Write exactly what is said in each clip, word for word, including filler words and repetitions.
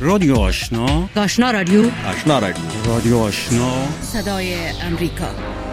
رادیو آشنا، آشنا رادیو، آشنا رادیو، رادیو آشنا، صدای امریکا.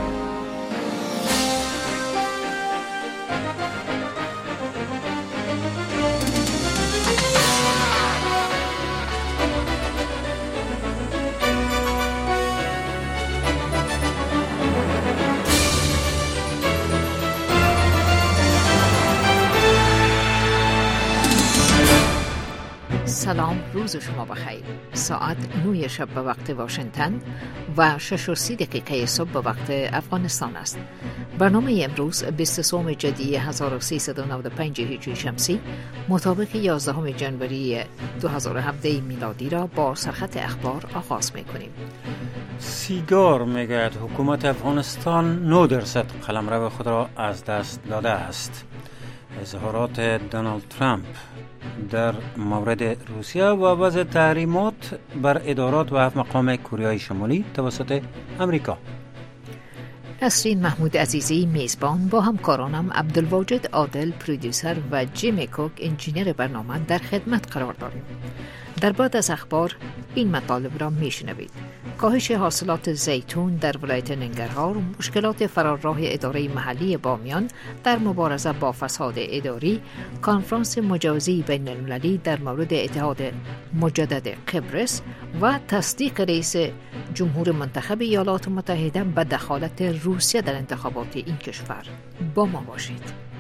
سلام، روز شما بخیر. ساعت نه شب به وقت واشنگتن و شش و سی دقیقه صبح به وقت افغانستان است. برنامه امروز بیست و سه جدی هزار و سیصد و نود و پنج هجری شمسی مطابق یازدهم ژانویه دو هزار و هفده میلادی را با سرخط اخبار آغاز می‌کنیم. سیگار میگوید حکومت افغانستان نه درصد قلمرو خود را از دست داده است. اظهارات دونالد ترامپ در مورد روسیه و وضع تحریمات بر ادارات و هفت مقام کره شمالی توسط امریکا. نسرین محمود عزیزی میزبان با همکارانم عبدالواجد عادل پرودیوسر و جیمی کوک انجینیر برنامه در خدمت قرار داریم. در بعد از اخبار این مطالب را میشنوید: کاهش حاصلات زیتون در ولایت ننگرهار، مشکلات فرارراه اداره محلی بامیان در مبارزه با فساد اداری، کنفرانس مجازی بین المللی در مورد اتحاد مجدد قبرس و تصدیق رئیس جمهور منتخب ایالات متحده به دخالت روسیه در انتخابات این کشور. با ما باشید.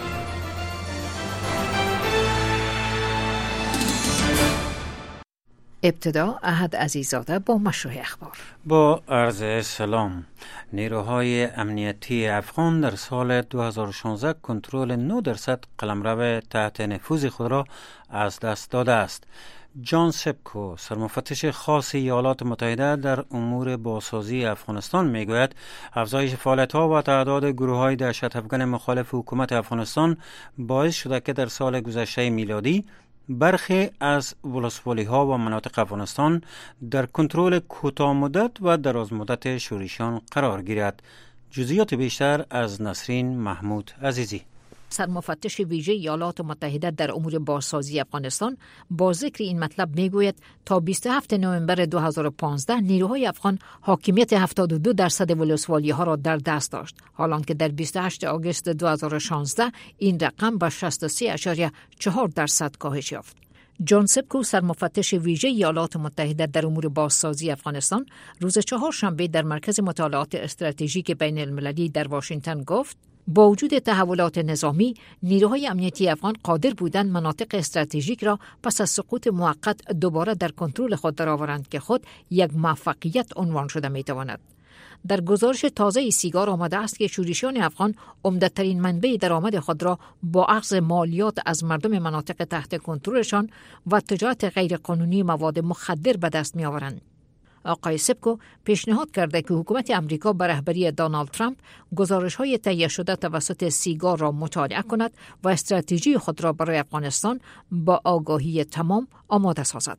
ابتدا احد عزیزاده با مشروع اخبار. با عرض سلام. نیروهای امنیتی افغان در سال دو هزار و شانزده کنترل نه درصد قلمرو تحت نفوذ خود را از دست داده است. جان سپکو، سرمفتش خاص ایالات متحده در امور بازسازی افغانستان میگوید افزایش فعالیت‌ها و تعداد گروه‌های دهشت افغان مخالف حکومت افغانستان باعث شده که در سال گذشته میلادی برخی از ولسوالی‌ها و مناطق افغانستان در کنترل کوتاه مدت و دراز مدت شورشیان قرار گیرد. جزئیات بیشتر از نسرین محمود عزیزی. سرمفتش ویژه ایالات متحده در امور بازسازی افغانستان با ذکر این مطلب میگوید تا بیست و هفتم نوامبر دو هزار و پانزده نیروهای افغان حاکمیت هفتاد و دو درصد ولسوالی‌ها را در دست داشت، حالانکه در بیست و هشتم آگوست دو هزار و شانزده این رقم به شصت و سه ممیز چهار درصد کاهش یافت. جان سپکو، سرمفتش ویژه ایالات متحده در امور بازسازی افغانستان، روز چهارشنبه در مرکز مطالعات استراتژیک بین المللی در واشنگتن گفت با وجود تحولات نظامی، نیروهای امنیتی افغان قادر بودند مناطق استراتژیک را پس از سقوط موقت دوباره در کنترل خود درآورند که خود یک موفقیت عنوان شده میتواند. در گزارش تازه سیگار آمده است که شورشیان افغان عمده‌ترین منبع درآمد خود را با اخذ مالیات از مردم مناطق تحت کنترلشان و تجارت غیرقانونی مواد مخدر به دست می‌آورند. آقای سپکو پیشنهاد کرده که حکومت امریکا به رهبری دونالد ترامپ گزارش‌های تهیه شده توسط سیگار را مطالعه کند و استراتژی خود را برای افغانستان با آگاهی تمام آماده سازد.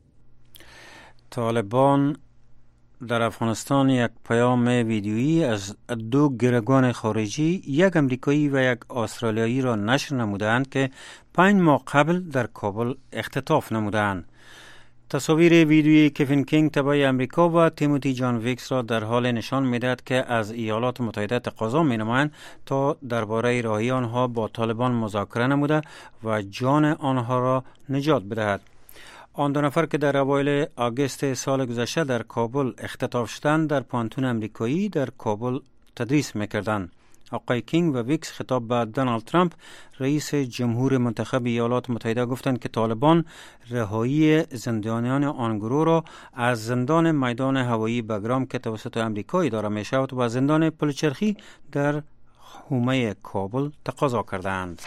طالبان در افغانستان یک پیام ویدیویی از دو گروگان خارجی، یک امریکایی و یک استرالیایی را نشر نمودند که پنج ماه قبل در کابل اختطاف نمودند. تصاویر ویدیویی کوین کینگ تبع امریکا و تیموتی جان ویکس را در حال نشان می‌دهد که از ایالات متحده تقاضا می‌نمایند تا درباره راهی آنها با طالبان مذاکره نموده و جان آنها را نجات بدهد. آن دو نفر که در اوایل آگوست سال گذشته در کابل اختطاف شدند در پانتون امریکایی در کابل تدریس می‌کردند. آقای کینگ و ویکس خطاب به دونالد ترامپ رئیس جمهور منتخب ایالات متحده گفتند که طالبان رهایی زندانیان آن گروه را از زندان میدان هوایی بگرام که توسط امریکا اداره می شود و زندان پلچرخی در حومه کابل تقاضا کردند.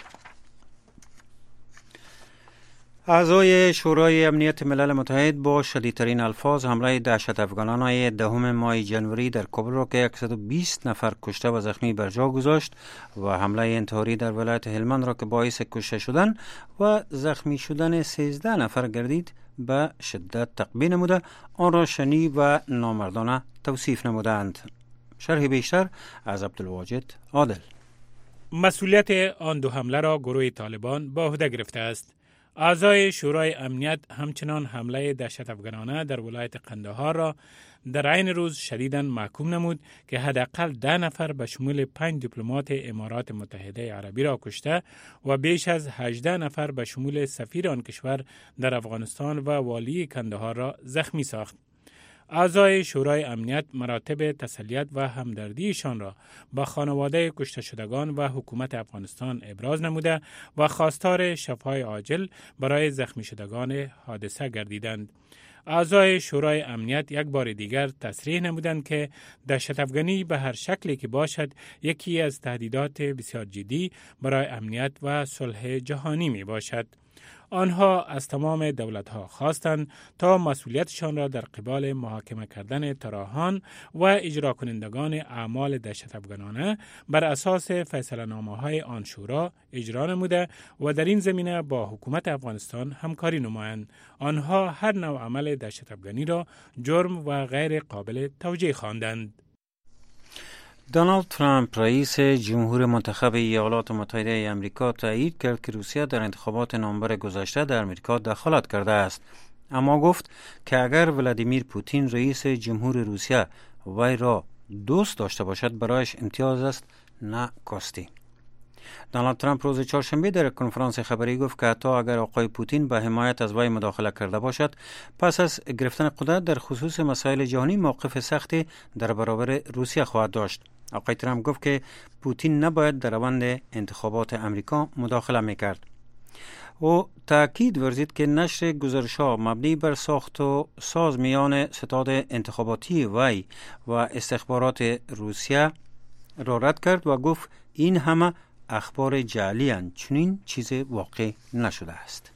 اعضای شورای امنیت ملل متحد با شدیدترین الفاظ حمله دهشت افغانان دهم ماه ژانویه در کابل را که صد و بیست نفر کشته و زخمی بر جا گذاشت و حمله انتحاری در ولایت هلمند را که باعث کشته شدن و زخمی شدن سیزده نفر گردید به شدت تقبیح نموده آن را شنی و نامردانه توصیف نمودند. شرح بیشتر از عبدالواجد عادل. مسئولیت آن دو حمله را گروه طالبان به عهده گرفته است. اعضای شورای امنیت همچنان حمله دهشت‌افکنانه در ولایت قندهار را در عین روز شدیداً محکوم نمود که حداقل ده نفر به شمول پنج دیپلمات امارات متحده عربی را کشته و بیش از هجده نفر به شمول سفیر آن کشور در افغانستان و والی قندهار را زخمی ساخت. اعضای شورای امنیت مراتب تسلیت و همدردیشان را با خانواده کشته شدگان و حکومت افغانستان ابراز نموده و خواستار شفای عاجل برای زخمی شدگان حادثه گردیدند. اعضای شورای امنیت یک بار دیگر تصریح نمودند که دهشت‌افکنی به هر شکلی که باشد یکی از تهدیدات بسیار جدی برای امنیت و صلح جهانی می باشد. آنها از تمام دولت‌ها خواستند تا مسئولیتشان را در قبال محاکمه کردن طراحان و اجرا کنندگان اعمال دهشت‌افکنانه بر اساس فیصله‌نامه‌های آن شورا اجرا نموده و در این زمینه با حکومت افغانستان همکاری نمایند. آنها هر نوع عمل دهشت‌افکنی را جرم و غیر قابل توجیه خواندند. دونالد ترامپ رئیس جمهور منتخب ایالات متحده آمریکا تایید کرد که روسیه در انتخابات نوامبر گذشته در آمریکا دخالت کرده است، اما گفت که اگر ولادیمیر پوتین رئیس جمهور روسیه وی را دوست داشته باشد برایش امتیاز است، نه کاستی. دونالد ترامپ روز چهارشنبه در کنفرانس خبری گفت که حتی اگر آقای پوتین به حمایت از وی مداخله کرده باشد، پس از گرفتن قدرت در خصوص مسائل جهانی موقف سختی در برابر روسیه خواهد داشت. آقای ترامپ گفت که پوتین نباید در روند انتخابات امریکا مداخله میکرد. او تاکید ورزید که نشر گزارش‌ها مبنی بر ساخت و ساز میان ستاد انتخاباتی وی و استخبارات روسیه را رد کرد و گفت این همه اخبار جعلی اند، چنین چیز واقع نشده است.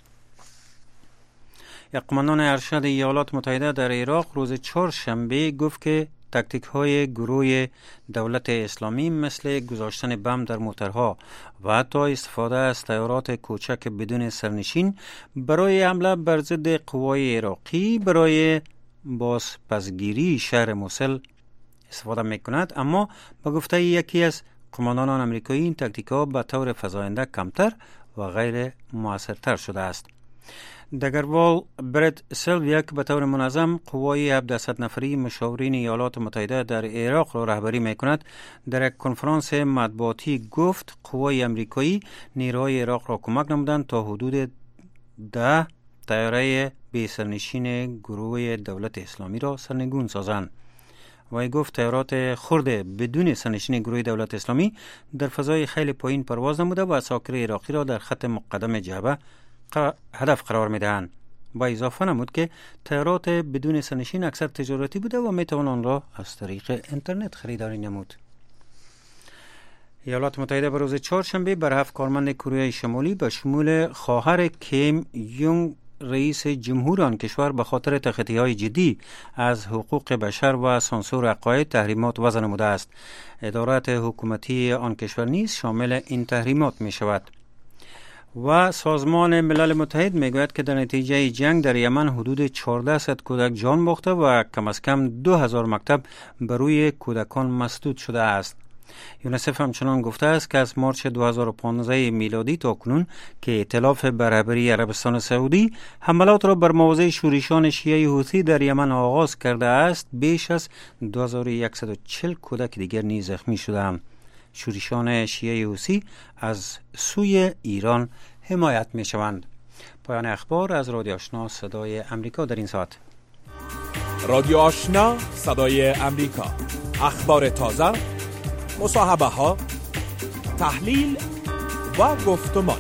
یک قماندان ارشد ایالات متحده در عراق روز چهارشنبه گفت که تاکتیک های گروه دولت اسلامی مثل گذاشتن بم در موترها و حتی استفاده از طیارات کوچک بدون سرنشین برای حمله بر ضد قوای عراقی برای بازپسگیری شهر موصل استفاده می کند، اما به گفته یکی از قماندانان آمریکایی این تاکتیک ها به طور فزاینده کمتر و غیر مؤثرتر شده است. دگروال برد سلویا که به طور منظم قوای هفتصد نفری مشاورین ایالات متحده در عراق را رهبری می کند، در یک کنفرانس مطبوعاتی گفت قوای آمریکایی نیروهای عراق را کمک نمودند تا حدود ده طیاره بی سرنشین گروه دولت اسلامی را سرنگون سازند. وی گفت طیارات خرد بدون سرنشین گروه دولت اسلامی در فضای خیلی پایین پرواز نموده و عساکر عراقی را در خط مقدم جبهه هدف قرار می دهند. با اضافه نمود که طیارات بدون سرنشین اکثر تجارتی بوده و می توان آن را از طریق اینترنت خریداری نمود. ایالات متحده به روز چهارشنبه بر هفت کارمند کره شمالی به شمول خواهر کیم یونگ رئیس جمهور آن کشور به خاطر تخطی‌های جدی از حقوق بشر و سانسور عقاید تحریمات وضع نموده است. ادارات حکومتی آن کشور نیز شامل این تحریمات می شود. و سازمان ملل متحد میگوید که در نتیجه جنگ در یمن حدود چهارصد کودک جان باخته و کم از کم دو هزار مکتب بر روی کودکان مسدود شده است. یونیسف همچنان گفته است که از مارچ دو هزار و پانزده میلادی تا کنون که ائتلاف برابری عربستان سعودی حملات را بر مواضع شورشیان شیعه حوثی در یمن آغاز کرده است، بیش از دو هزار و صد و چهل کودک دیگر نیز زخمی شدند. شورشیان شیعه حوثی از سوی ایران حمایت می شوند. پایان اخبار از رادیو آشنا صدای امریکا در این ساعت. رادیو آشنا صدای امریکا، اخبار تازه، مصاحبه ها، تحلیل و گفتمان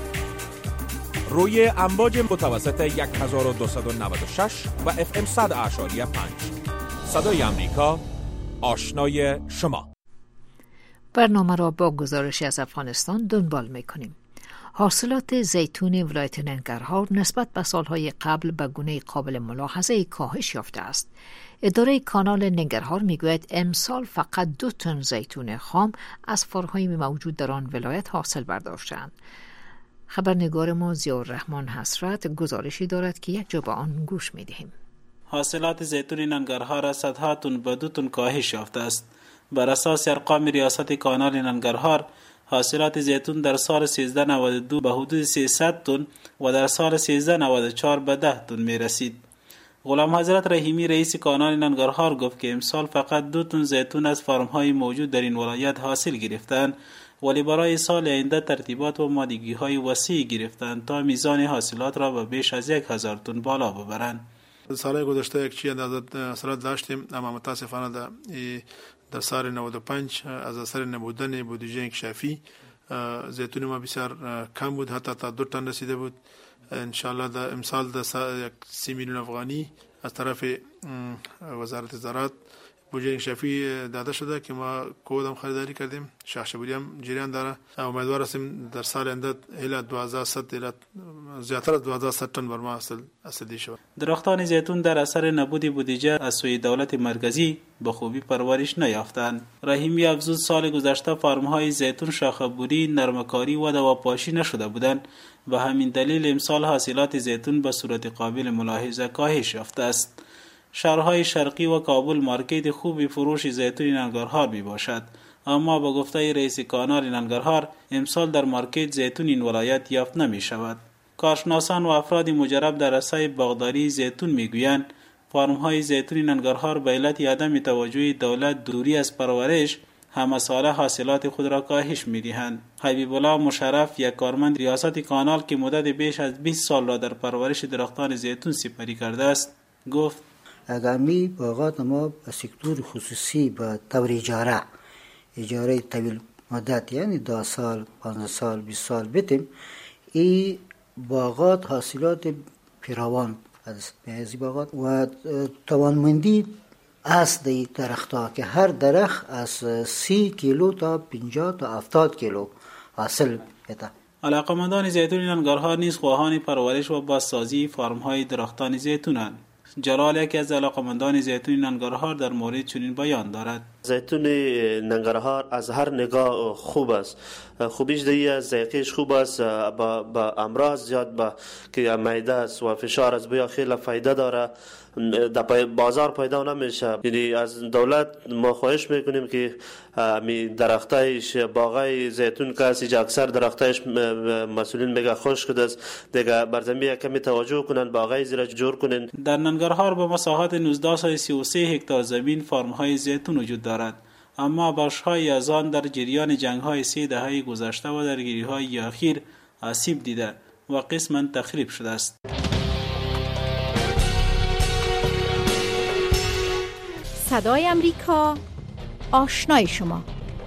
روی امواج متوسط هزار و دویست و نود و شش و اف ام صد اعشاری پنج. صدای امریکا، آشنای شما. برنامه را با گزارشی از افغانستان دنبال می‌کنیم. حاصلات زیتون ولایت ننگرهار نسبت به سالهای قبل به گونه قابل ملاحظه کاهش یافته است. اداره کانال ننگرهار میگوید امسال فقط دو تن زیتون خام از فارهای موجود در آن ولایت حاصل برداشتند. خبرنگار ما ضیاءالرحمن حسرت گزارشی دارد که یک جا به آن گوش می‌دهیم. حاصلات زیتون ننگرهار از صدها تن به دو تن کاهش یافته است. بر اساس ارقام ریاست کانال ننگرهار، حاصلات زیتون در سال سیزده نود و دو به حدود سیصد تن و در سال سیزده نود و چهار به ده تن می رسید. غلام حضرت رحیمی رئیس کانال ننگرهار گفت که امسال فقط دو تن زیتون از فارم‌های موجود در این ولایت حاصل گرفتند، ولی برای سال آینده ترتیبات و مادگی‌های وسیع گرفتند تا میزان حاصلات را به بیش از یک هزار تن بالا ببرند. سال گذشته یک چی اندازه حاصلات داشتیم، اما متاسفانه در در سال نود و پنج از اثر نبودن بودجه انکشافی زیتون ما بسیار کم بود، حتی تا دو تن رسیده بود. انشالله در امسال در یک سی میلیون افغانی از طرف وزارت زراعت بودجه انکشافی داده شده که ما کودم خریداری کردیم. شاخ شبوری هم جریان داره. امیدوار هستیم در سال آینده الی دو هزار و صد الی زیاتر از دو هزار و صد تن بر ما حاصل حاصل شود. درختان زیتون در اثر نبود بودجه از سوی دولت مرکزی به خوبی پرورش نیافتند. رحیمی افزود سال گذشته فارم‌های زیتون شاخ بوری، نرمکاری و دواپاشی نشده بودند و همین دلیل امسال حاصلات زیتون به صورت قابل ملاحظه کاهش یافته است. شهرهای شرقی و کابل مارکت خوبی فروش زیتون ننگرهار می باشد، اما با گفته رئیس کانال ننگرهار امسال در مارکت زیتون این ولایت یافت نمی شود. کارشناسان و افراد مجرب در عرصه باغداری زیتون می گویند فارم‌های زیتون ننگرهار به علت عدم توجه دولت دوری از پرورش همه ساله حاصلات خود را کاهش می دهند. حبیب الله مشرف، یک کارمند ریاست کانال که مدت بیش از بیست سال را در پرورش درختان زیتون سپری کرده است، گفت اگر می باغات ما به سکتور خصوصی به طور اجاره اجاره طویل مدت یعنی دو سال، پانزده سال، بیست سال بدیم، این باغات حاصلات پیروان از بعضی باغات و توانمندی از دی درختها که هر درخت از سی کیلو تا پنجاه تا هفتاد کیلو حاصل بده. علاقمندان زیتون ننگرهار نیز خواهان پرورش و بازسازی فارم‌های درختان زیتونند. جلال یکی از علاقمندان زیتون ننگرهار در مورد چنین بیان دارد. زیتون ننگرهار از هر نگاه خوب است. خوبیش دیگه از ذائقه‌اش خوب است، با, با امراض زیاد با که معده است و فشار است بیا خیلی فایده داره، در بازار پیدا نمیشه. یعنی از دولت ما خواهش میکنیم که می درختایش باغای زیتون که است اکثر درختایش مسئولین میگه خشک است دیگه بر زمین کمی توجه کنن باغای زیرا جور کنن. در ننگرهار به مساحت نوزده صد و سی و سه هکتار زمین فارم‌های زیتون وجود دارد، اما بخش‌های از آن در جریان جنگ‌های سه دهه گذشته و درگیری‌های اخیر آسیب دیده و قسماً تخریب شده است. صدای امریکا، آشنای شما.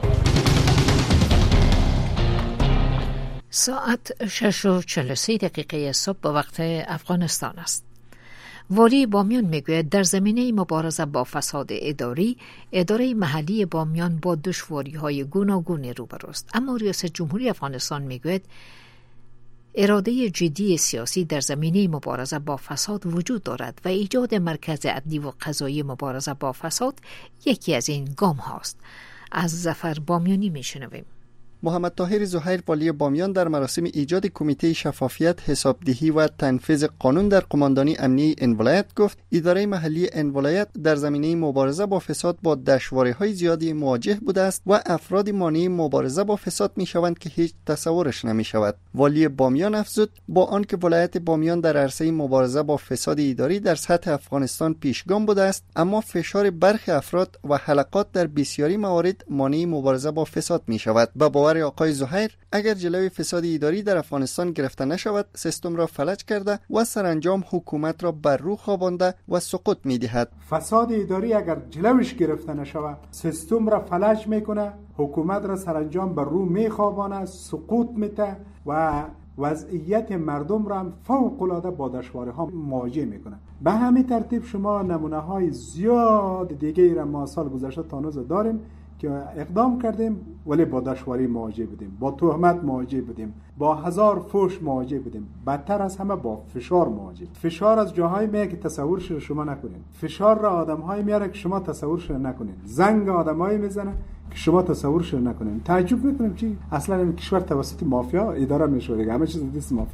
ساعت شش و چهل و سه دقیقه صبح به وقت افغانستان است. والی بامیان میگوید در زمینه مبارزه با فساد اداری، اداره محلی بامیان با دشواری‌های گوناگون روبروست. اما ریاست جمهوری افغانستان میگوید اراده جدی سیاسی در زمینه مبارزه با فساد وجود دارد و ایجاد مرکز عدلی و قضایی مبارزه با فساد یکی از این گام هاست. از ظفر بامیانی میشنویم. محمد طاهر زهیر والی بامیان در مراسم ایجاد کمیته شفافیت، حسابدهی و تنفیذ قانون در قماندانی امنیه این ولایت گفت اداره محلی این ولایت در زمینه مبارزه با فساد با دشواری‌های زیادی مواجه بوده است و افراد مانع مبارزه با فساد میشوند که هیچ تصورش نمیشود. والی بامیان افزود با آنکه ولایت بامیان در عرصه مبارزه با فساد اداری در سطح افغانستان پیشگام بوده است، اما فشار برخی افراد و حلقات در بسیاری موارد مانع مبارزه با فساد میشود. با باور آقای زهیر اگر جلوی فساد اداری در افغانستان گرفته نشود، سیستم را فلج کرده و سرانجام حکومت را بر رو خوابانده و سقوط می‌دهد. فساد اداری اگر جلوش گرفته نشود، سیستم را فلج میکنه، حکومت را سرانجام بر رو میخوابانه، سقوط میده و وضعیت مردم را فوق العاده با دشواری‌ها مواجه میکنه. به همین ترتیب شما نمونه‌های زیاد دیگه را ما سال گذشته تا هنوز داریم که اقدام کردیم ولی با دشواری مواجه بودیم، با تهمت مواجه بودیم، با هزار فوش مواجه بودیم، بدتر از همه با فشار مواجه. فشار از جاهای میاد که تصورش رو شما نکنین، فشار را آدم‌های میاره که شما تصورش رو نکنین، زنگ آدم‌های میزنه که شما تصورش رو نکنین. تعجب میکنیم چی اصلا این کشور توسط مافیا اداره میشه دیگه، همه چیز دست مافیاست.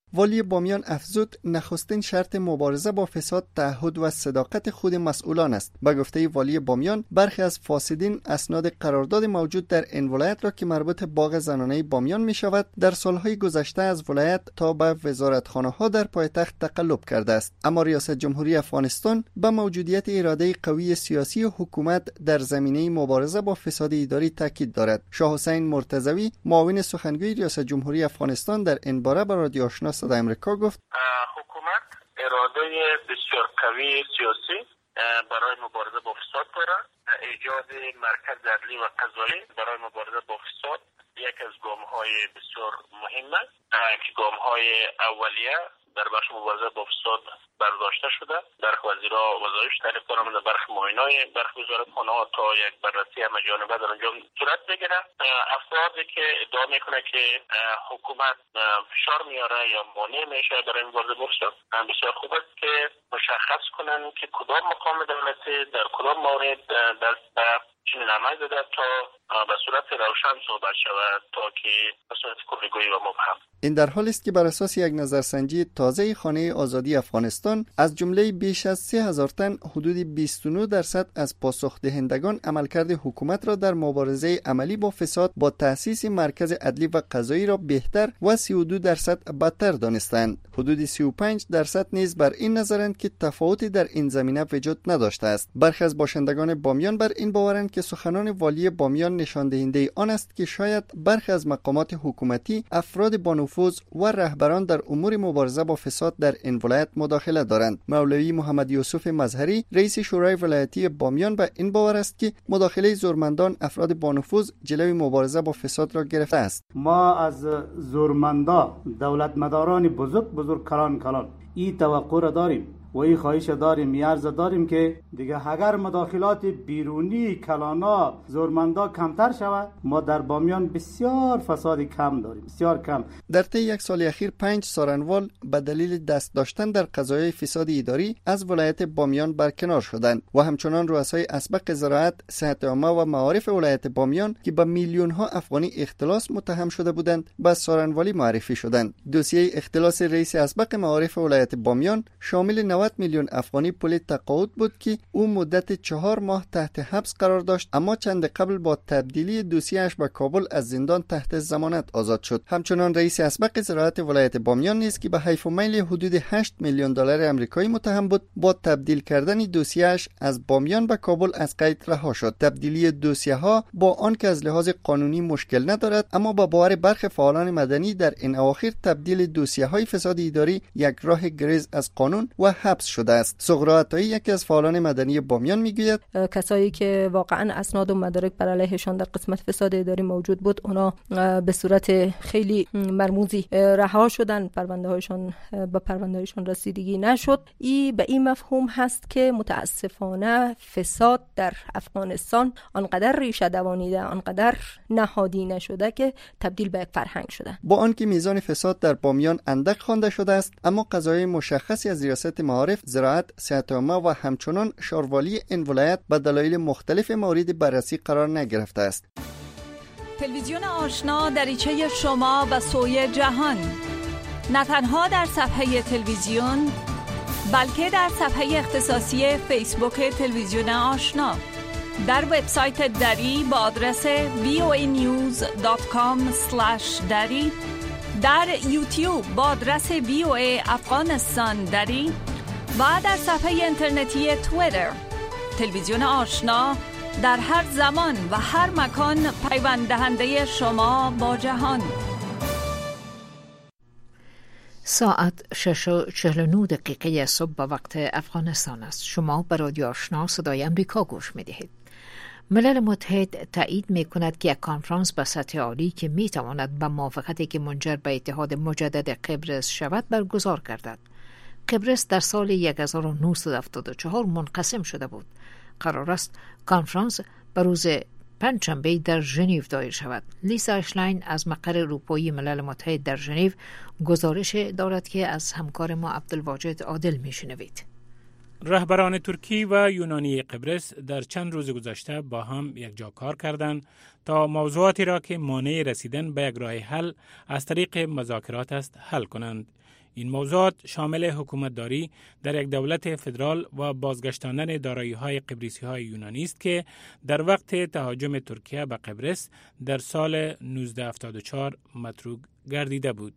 والی بامیان افزود نخستین شرط مبارزه با فساد تعهد و صداقت خود مسئولان است. به گفته والی بامیان، برخی از فاسدین اسناد قرارداد موجود در این ولایت را که مربوط باغ زنانه بامیان می شود در سالهای گذشته از ولایت تا به وزارتخانه ها در پایتخت تقلب کرده است. اما ریاست جمهوری افغانستان به موجودیت اراده قوی سیاسی حکومت در زمینه مبارزه با فساد اداری تاکید دارد. شاه حسین مرتضوی، معاون سخنگوی ریاست جمهوری افغانستان، در این باره به رادیو آشنا صدای آمریکا گفت: حکومت اراده بسیار قوی سیاسی برای مبارزه با فساد دارد. ایجاد مرکز عدلی و قضایی برای مبارزه با فساد یک از گام‌های بسیار مهم است که گام‌های اولیه در بخش مبارزه با فساد برداشته شده. برخی وزیرا وظایف تعریف کنند، برخی معاینای برخی وزارتخانه‌ها تا یک بررسی همه جانبه در آنجا صورت بگیره. افرادی که ادعا میکنه که حکومت فشار میاره یا مانع میشه برای مبارزه با فساد، بسیار خوب است که مشخص کنن که کدام مقام دولتی در کدام مورد دست به چنین عمل داده تا به صورت روشن صحبت شود تا که به صورت کلیگویی و مبهم. این در حالی است که بر اساس یک نظرسنجی تازه خانه آزادی افغانستان، از جمله بیش از سه هزار تن حدود بیست و نه درصد از پاسخ دهندگان عملکرد حکومت را در مبارزه عملی با فساد با تأسیس مرکز عدلی و قضایی را بهتر و سی و دو درصد بدتر دانستند. حدود سی و پنج درصد نیز بر این نظرند که تفاوتی در این زمینه وجود نداشته است. برخی از باشندگان بامیان بر این باورند که سخنان والی بامیان نشان دهنده آن است که شاید برخی از مقامات حکومتی افراد با نفوذ و رهبران در امور مبارزه با فساد در این ولایت مداخله دارند. مولوی محمد یوسف مظهری، رئیس شورای ولایتی بامیان، به این باور است که مداخله زورمندان افراد با نفوذ جلوی مبارزه با فساد را گرفته است. ما از زورمندا دولتمداران بزرگ بزرگ کلان کلان این توقع را داریم و این خواهش داریم، میارز داریم که دیگه اگر مداخلات بیرونی کلانا زورمندا کمتر شود، ما در بامیان بسیار فساد کم داریم، بسیار کم. در طی یک سال اخیر پنج سارنوال به دلیل دست داشتن در قضایای فساد اداری از ولایت بامیان برکنار شدند و همچنان رؤسای اسبق زراعت، صحت عامه و معارف ولایت بامیان که به میلیون ها افغانی اختلاس متهم شده بودند، به سارنوالی معرفی شدند. دوسیه اختلاس رئیس اسبق معارف ولایت بامیان شامل نود میلیون افغانی پول تقاعد بود که او مدت چهار ماه تحت حبس قرار داشت، اما چند قبل با تبدیلی دوسیه‌اش به کابل از زندان تحت ضمانت آزاد شد. همچنان رئیس اسبق زراعت ولایت بامیان نیز که به حیف و میل حدود هشت میلیون دلار آمریکایی متهم بود، با تبدیل کردن دوسیه‌اش از بامیان به کابل از قید رها شد. تبدیلی دوسیه‌ها با آنکه از لحاظ قانونی مشکل ندارد، اما با باور برخی فعالان مدنی در این اواخر تبدیل دوسیه‌های فساد اداری یک راه گریز از قانون و حبس شده است. سغرا عطایی، یکی از فعالان مدنی بامیان، میگوید کسایی که واقعا اسناد و مدارک بر علیهشان در قسمت فساد اداری موجود بود، اونا به صورت خیلی مرموزی رها شدن، پرونده هایشان به پرونده هایشان رسیدگی نشد. این به این مفهوم هست که متاسفانه فساد در افغانستان آنقدر ریشه دوانیده، آنقدر نهادی نشده که تبدیل به یک فرهنگ شده. با آنکه میزان فساد در بامیان اندک خوانده شده است، اما قضایای مشخصی از ریاست معارف، زراعت، صحت عامه و همچنان شاروالی این ولایت به دلایل مختلف مورد بررسی قرار نگرفته است. تلویزیون آشنا دریچه شما به سوی جهان، نه تنها در صفحه تلویزیون بلکه در صفحه اختصاصی فیسبوک تلویزیون آشنا، در وبسایت دری با آدرس وی او ای نیوز دات کام اسلش دری، در یوتیوب با آدرس وی او ای افغانستان دری و در صفحه اینترنتی توییتر. تلویزیون آشنا در هر زمان و هر مکان پیوند دهنده شما با جهان. ساعت شش و چهل و نه دقیقه صبح به وقت افغانستان است. شما به رادیو آشنا صدای امریکا گوش می دهید. ملل متحد تایید می کند که یک کنفرانس به سطح عالی که می تواند به موافقتی که منجر به اتحاد مجدد قبرس شود برگزار گردد. قبرس در سال هزار و نهصد و هفتاد و چهار منقسم شده بود. قرار است کنفرانس به روز پنجشنبه در ژنو دایر شود. لیسا اشلاین از مقر اروپایی ملل متحد در ژنو گزارش دارد که از همکار ما عبدالواجد عادل میشنوید. رهبران ترکی و یونانی قبرس در چند روز گذشته با هم یک جا کار کردند تا موضوعاتی را که مانع رسیدن به یک راه حل از طریق مذاکرات است حل کنند. این موضوعات شامل حکومتداری در یک دولت فدرال و بازگشتاندن دارایی‌های قبرسی‌های یونانی است که در وقت تهاجم ترکیه به قبرس در سال نوزده هفتاد و چهار متروک گردیده بود.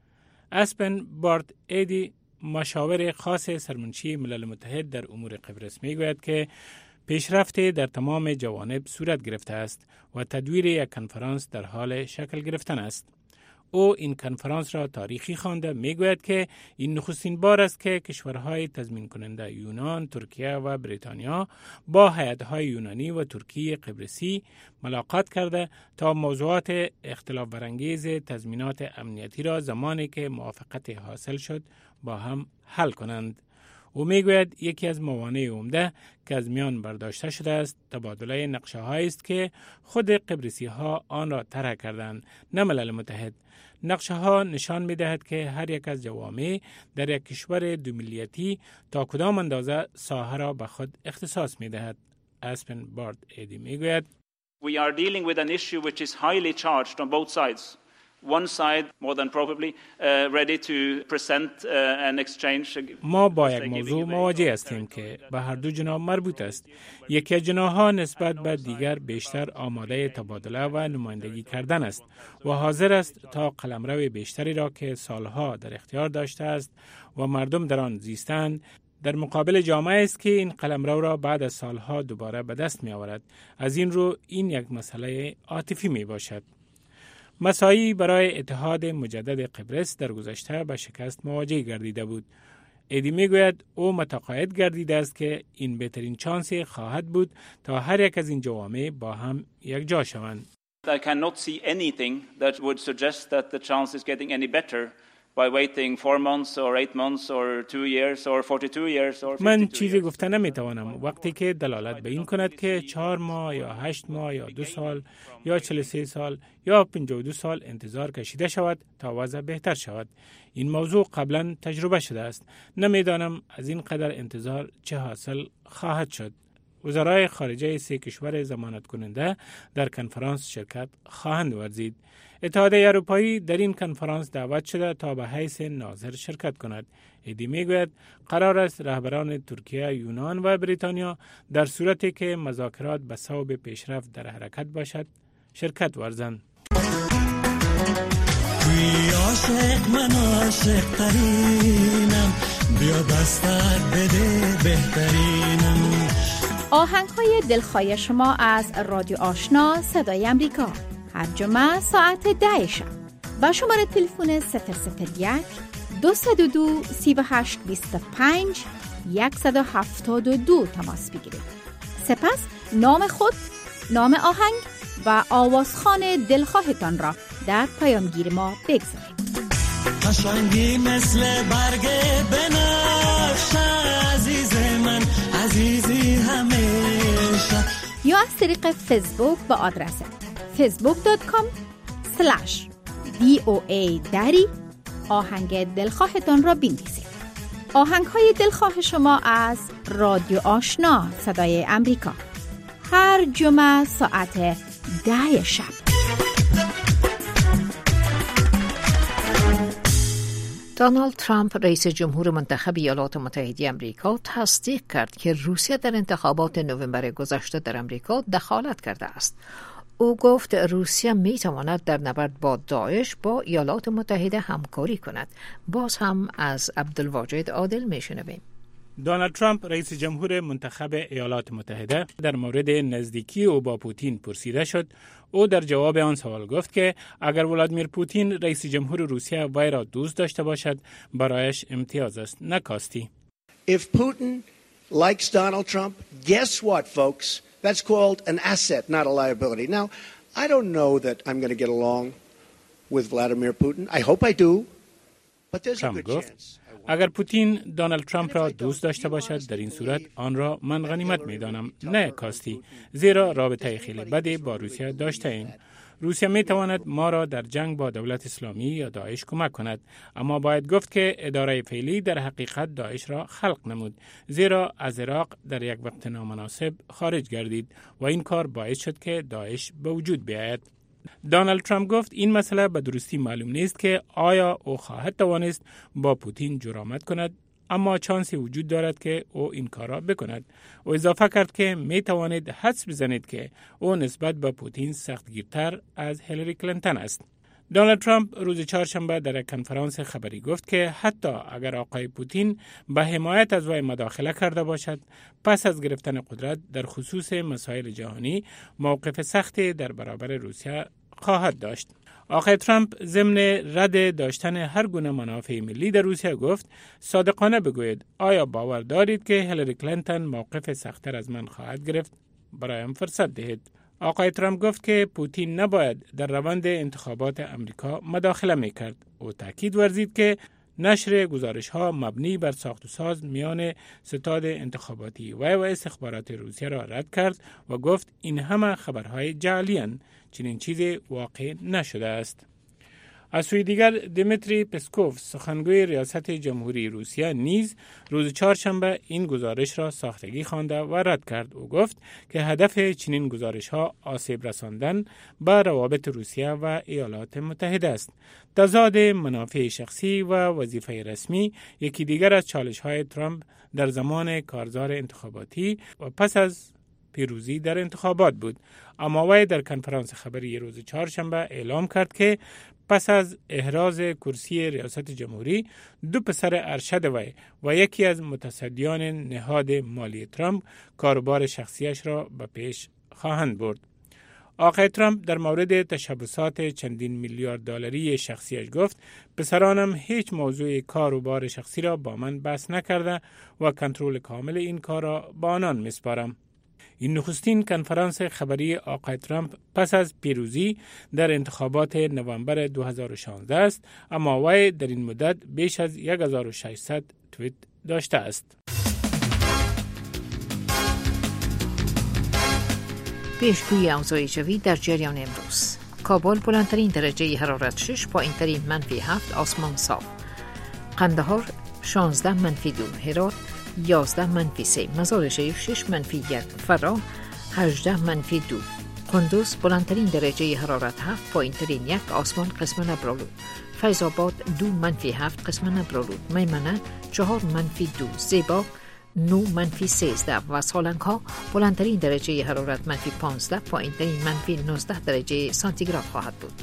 اسپن بارت ایدی مشاور خاص سرمنشی ملل متحد در امور قبرس میگوید که پیشرفت در تمام جوانب صورت گرفته است و تدویر یک کنفرانس در حال شکل گرفتن است. او این کنفرانس را تاریخی خوانده میگوید که این نخستین بار است که کشورهای تضمین کننده یونان، ترکیه و بریتانیا با هیئت‌های یونانی و ترکی قبرسی ملاقات کرده تا موضوعات اختلاف برانگیز تضمینات امنیتی را زمانی که موافقت حاصل شد با هم حل کنند. او میگوید یکی از موانع عمده که از میان برداشته شده است تبادله نقشه هایی است که خود قبرسی ها آن را طرح کردند، نه ملل متحد. نقشه ها نشان می دهد که هر یک از جوامع در یک کشور دو ملیتی تا کدام اندازه ساحه را به خود اختصاص می دهد. اسپن بارت ایدی می گوید We are dealing with an issue which is highly charged on both sides. One side more than probably uh, ready to present uh, an exchange. ما با یک موضوع مواجه هستیم که به هر دو جناح مربوط است. یکی از جناح‌ها نسبت به دیگر بیشتر آماده تبادله و نمایندگی کردن است و حاضر است تا قلمرو بیشتری را که سالها در اختیار داشته است و مردم در آن زیستند در مقابل جامعه است که این قلمرو را بعد از سالها دوباره به دست می آورد. از این رو این یک مسئله عاطفی می باشد. مساعی برای اتحاد مجدد قبرس در گذشته به شکست مواجه گردیده بود. ایدی میگوید او متقاعد گردیده است که این بهترین چانسی خواهد بود تا هر یک از این جوامع با هم یک جا شوند. I cannot see anything that would suggest that the chance is getting any better by waiting four months or eight months or two years or forty-two years or fifty-two من چیزی گفته نمیتوانم وقتی که دلالت به این کند که چهار ماه یا هشت ماه یا دو سال یا چهل و سه سال یا پنجاه و دو سال انتظار کشیده شود تا وضع بهتر شود. این موضوع قبلا تجربه شده است. نمیدانم از این قدر انتظار چه حاصل خواهد شد. وزرای خارجه سه کشور ضمانت کننده در کنفرانس شرکت خواهند ورزید. اتحادیه اروپایی در این کنفرانس دعوت شده تا به حیث ناظر شرکت کند. ایدی میگوید قرار است رهبران ترکیه، یونان و بریتانیا در صورتی که مذاکرات به صوب پیشرفت در حرکت باشد شرکت ورزند. توی عاشق من عاشق ترینم، بیا دستت بده بهترینم. آهنگ‌های دلخواه شما از رادیو آشنا صدای امریکا هر جمعه ساعت ده شب با شماره تلفن صفر صفر یک دو صفر دو سه هشت دو پنج صفر یک هفت دو تماس بگیرید. سپس نام خود، نام آهنگ و آوازخوان دلخواهتان را در پیامگیر ما بگذارید. قشنگی مثل برگ بنفشه عزیز من، عزیزی همیشه. یا از طریق فیسبوک با آدرس فیسبوک دات کام اسلش دی او ای دری آهنگ دلخواهتان را بنویسید. آهنگ های دلخواه شما از رادیو آشنا صدای امریکا هر جمعه ساعت ده شب. دونالد ترامپ رئیس جمهور منتخب ایالات متحده آمریکا تصدیق کرد که روسیه در انتخابات نوامبر گذشته در آمریکا دخالت کرده است. او گفت روسیه می تواند در نبرد با داعش با ایالات متحده همکاری کند. باز هم از عبدالواجد عادل می شنویم. دونالد ترامپ رئیس جمهور منتخب ایالات متحده در مورد نزدیکی او با پوتین پرسیده شد. او در جواب آن سوال گفت که اگر ولادیمیر پوتین رئیس جمهور روسیه وی را دوست داشته باشد برایش امتیاز است، نه کاستی. If Putin likes Donald Trump, guess what folks? That's called an asset, not a liability. Now, I don't know that I'm going to get along with Vladimir Putin. I hope I do. But there's a good chance. اگر پوتین دونالد ترامپ را دوست داشته باشد در این صورت آن را من غنیمت می دانم، نه کاستی، زیرا رابطه خیلی بدی با روسیه داشته ایم. روسیه می تواند ما را در جنگ با دولت اسلامی یا داعش کمک کند، اما باید گفت که اداره فعلی در حقیقت داعش را خلق نمود، زیرا از عراق در یک وقت نامناسب خارج گردید و این کار باعث شد که داعش به وجود بیاید. دونالد ترامپ گفت این مسئله به درستی معلوم نیست که آیا او خواهد توانست با پوتین جرأت کند، اما چانسی وجود دارد که او این کار را بکند. او اضافه کرد که می توانید حدس بزنید که او نسبت به پوتین سختگیرتر از هیلاری کلینتون است. دونالد ترامپ روز چهارشنبه در یک کنفرانس خبری گفت که حتی اگر آقای پوتین به حمایت از وی مداخله کرده باشد، پس از گرفتن قدرت در خصوص مسائل جهانی موقف سختی در برابر روسیه خواهد داشت. آقای ترامپ ضمن رد داشتن هر گونه منافع ملی در روسیه گفت صادقانه بگوید آیا باور دارید که هیلاری کلینتون موقف سخت‌تر از من خواهد گرفت؟ برایم فرصت دهید. آقای ترامپ گفت که پوتین نباید در روند انتخابات امریکا مداخله میکرد. او تاکید ورزید که نشر گزارش ها مبنی بر ساخت و ساز میان ستاد انتخاباتی و و استخبارات روسیه را رد کرد و گفت این همه خبرهای جعلی اند، چنین چیزی واقع نشده است. از سوی دیگر دیمیتری پسکوف سخنگوی ریاست جمهوری روسیه نیز روز چهارشنبه این گزارش را ساختگی خوانده و رد کرد. او گفت که هدف چنین گزارش ها آسیب رساندن به روابط روسیه و ایالات متحده است. تضاد منافع شخصی و وظیفه رسمی یکی دیگر از چالش های ترامپ در زمان کارزار انتخاباتی و پس از پیروزی در انتخابات بود. اما وی در کنفرانس خبری روز چهارشنبه اعلام کرد که پس از احراز کرسی ریاست جمهوری، دو پسر ارشد وی و یکی از متصدیان نهاد مالی ترامپ کاروبار شخصیش را به پیش خواهند برد. آقای ترامپ در مورد تشبسات چندین میلیارد دلاری شخصیش گفت پسرانم هیچ موضوع کاروبار شخصی را با من بحث نکرده و کنترل کامل این کار را با آنان میسپارم. این نخستین کنفرانس خبری آقای ترامپ پس از پیروزی در انتخابات نوامبر دو هزار و شانزده است، اما وی در این مدت بیش از هزار و ششصد توییت داشته است. پیشگویی اوضاع جوی در جریان امروز: کابل بلندترین درجه حرارت شش، پایینترین منفی هفت، آسمان صاف. قندهار شانزده منفی دو، هرات یازده منفی سه، مزار شریف شش منفی یک، فرا هجده منفی دو، قندوز بلندترین درجه حرارت هفت، پایینترین یک، آسمان قسم ابرالود. فیض آباد دو منفی هفت، قسم ابرالود. میمنه چهار منفی دو، زیبا نو منفی سیزده و سالنگها بلندترین درجه حرارت منفی پانزده، پایینترین منفی نوزده درجه سانتیگراد خواهد بود.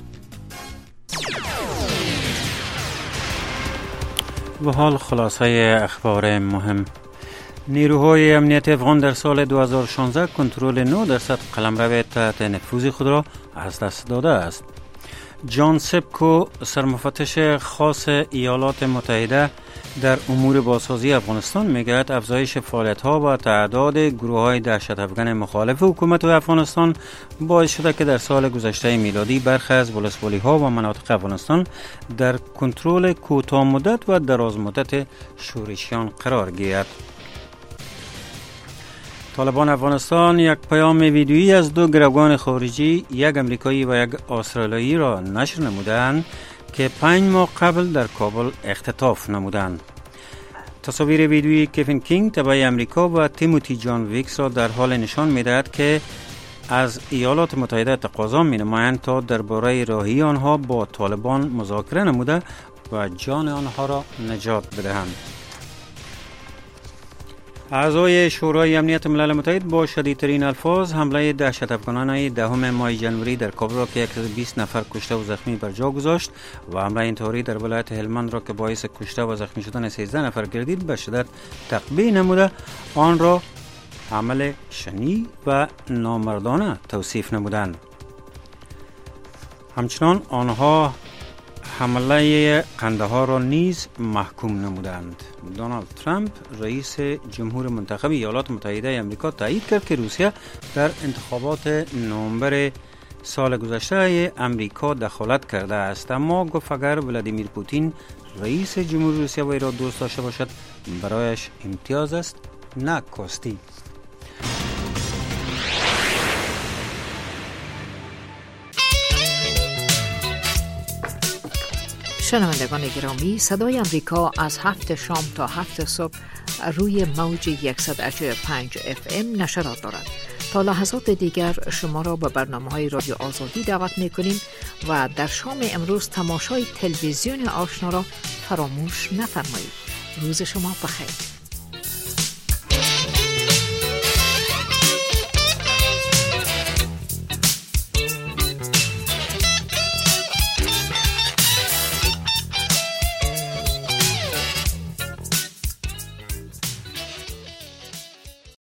و حال خلاصه اخبار مهم. نیروهای امنیت افغان در سال دو هزار و شانزده کنترل نه درصد قلمرو تحت نفوذ خود را از دست داده است. جان سبکو، سرمفتش خاص ایالات متحده در امور بازسازی افغانستان، میگوید افزایش فعالیت‌ها و تعداد گروه‌های دهشت افغان مخالف حکومت افغانستان باعث شده که در سال گذشته میلادی برخی از ولسوالی‌ها و مناطق افغانستان در کنترل کوتاه مدت و دراز مدت شورشیان قرار گیرد. طالبان افغانستان یک پیام ویدیویی از دو گروگان خارجی، یک امریکایی و یک استرالیایی را نشر نمودند که پنج ماه قبل در کابل اختطاف نمودند. تصاویر ویدیویی کوین کینگ تبع امریکا و تیموتی جان ویکس را در حال نشان می‌دهد که از ایالات متحده تقاضا می‌نمایند تا درباره راهی آنها با طالبان مذاکره نموده و جان آنها را نجات بدهند. اعضای شورای امنیت ملل متحد با شدیدترین الفاظ حمله دهشت افغانان دهم ماه ژانویه در کابل را که صد و بیست نفر کشته و زخمی بر جا گذاشت و حمله انتحاری در ولایت هلمند را که باعث کشته و زخمی شدن سیزده نفر گردید به شدت تقبیح نموده، آن را عمل شنیع و نامردانه توصیف نمودند. همچنان آنها حمله قندهار را نیز محکوم نمودند. دونالد ترامپ رئیس جمهور منتخب ایالات متحده آمریکا تایید کرد که روسیه در انتخابات نوامبر سال گذشته آمریکا دخالت کرده است، اما گفت اگر ولادیمیر پوتین رئیس جمهور روسیه وی را دوست داشته باشد برایش امتیاز است نه کاستی. شنوندگان گرامی، صدای امریکا از هفت شام تا هفت صبح روی موج صد و هشتاد و پنج اف ام نشرات دارد. تا لحظات دیگر شما را به برنامه‌های رادیو آزادی دعوت می‌کنیم و در شام امروز تماشای تلویزیون آشنا را فراموش نفرمایید. روز شما بخیر.